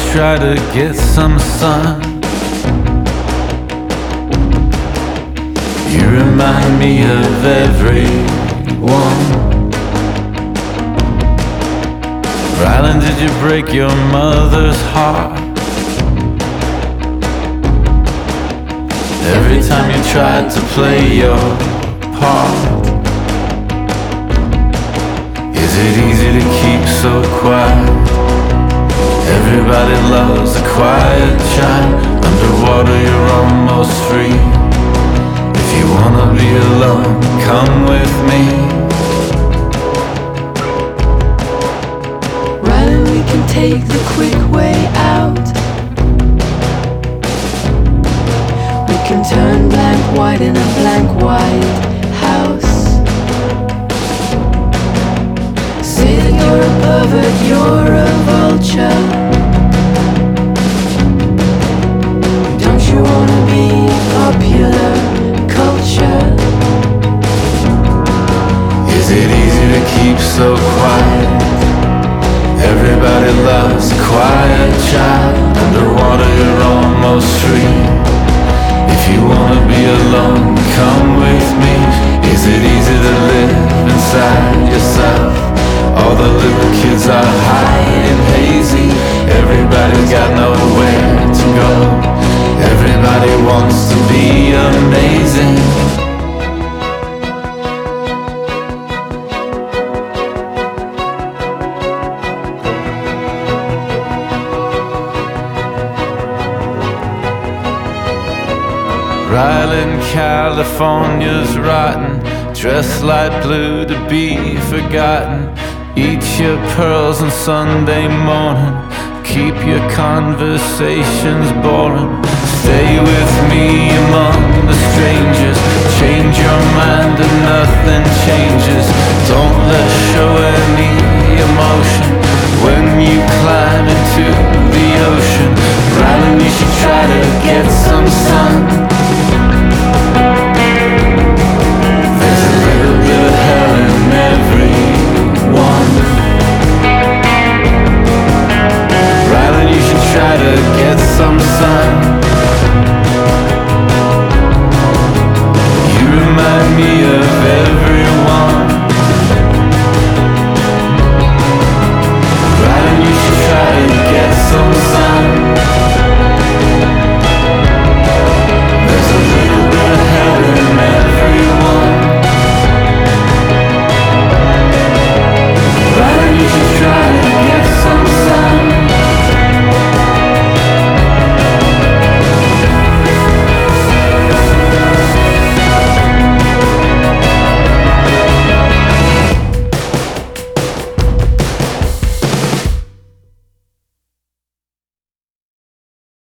try to get some sun. You remind me of everyone. Rylan, did you break your mother's heart? Every time you tried to play your part. Is it easy to keep so quiet? Everybody loves a quiet child. Underwater you're almost free. If you wanna be alone, come with me. Rylan, we can take the quick way out. We can turn blank white in a blank white house. Say that you're a pervert, you're a vulture. Don't you wanna be popular culture? Is it easy to keep so quiet? Everybody loves a quiet child. Underwater you're almost free. If you wanna be alone, come with me. Is it easy to live inside yourself? All the little kids are high and hazy. Everybody's got nowhere to go. Everybody wants to be amazing. Rylan, California's rotten. Dressed light blue to be forgotten. Eat your pearls on Sunday morning. Keep your conversations boring. Stay with me among the strangers. Change your mind and nothing changes. Don't let show any emotion when you climb into the ocean. Rylan, you should try to